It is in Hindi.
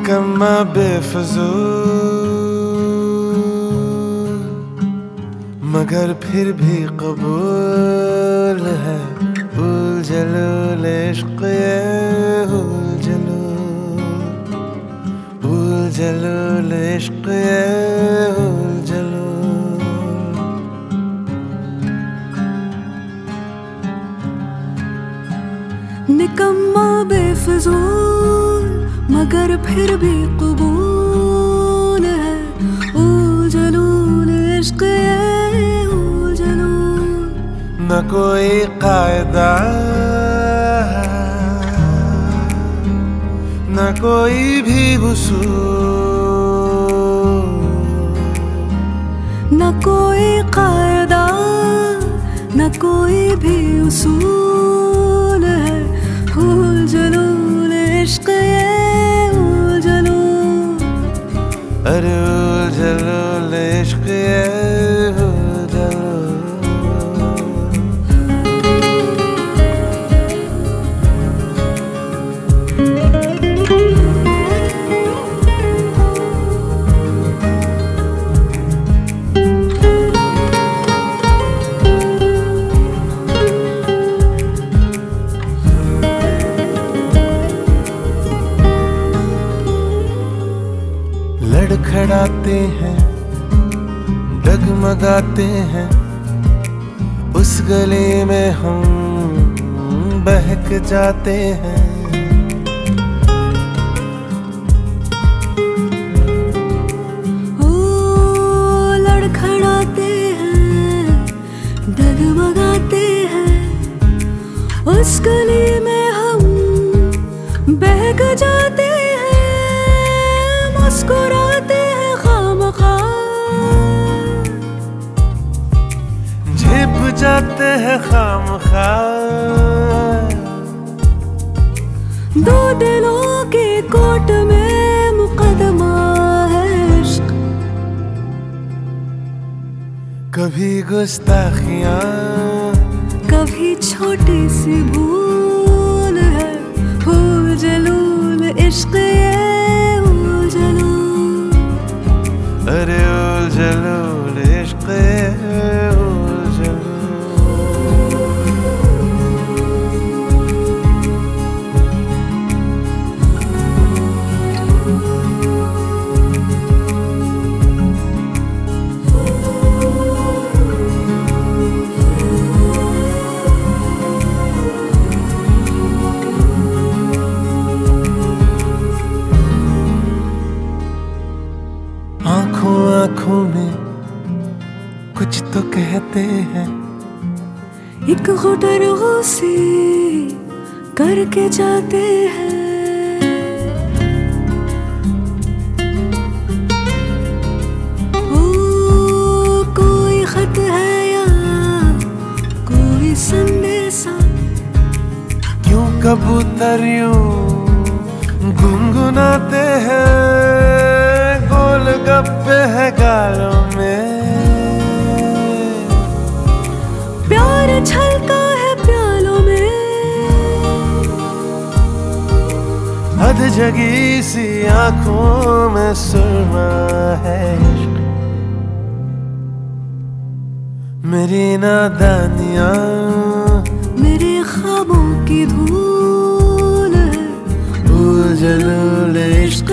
निकम्मा बेफजूल मगर फिर भी कबूल है। उलझलूल इश्क ये उलझलूल इश्क ये उलझलूल। निकम्मा बेफजूल मगर फिर भी कबूल है। उलझलूल इश्क ये उलझलूल। न कोई कायदा न कोई भी उसूल, न कोई कायदा न कोई भी उसूल है। उलझलूल इश्क ये उलझलूल। अरे उलझलूल इश्क ये उलझलूल। लड़खड़ाते हैं डगमगाते हैं उस गली में हम बहक जाते हैं। ओ लड़खड़ाते हैं डगमगाते हैं उस गली में हम बहक जाते हैं। मुस्कुराते हैं खामखा झिप जाते हैं खामखा। दो दिलों के कोर्ट में मुकदमा है इश्क। कभी गुस्ताखियां कभी छोटी सी भूल है। उलझलूल इश्क ये उलझलूल। अरे उलझलूल इश्क ये उलझलूल। आँखों आँखों में कुछ तो कहते हैं। एक घुटर गुस्से करके जाते हैं। ओ कोई खत है या कोई संदेशा। क्यों कबूतर यूं गुनगुनाते हैं। गोल गप्पे है गालों में प्यार छलका है प्यालों में। हद जगी सी आंखों में सुरमा है इश्क। मेरी नादानियां मेरे ख्वाबों की धूल है। उलझलूल इश्क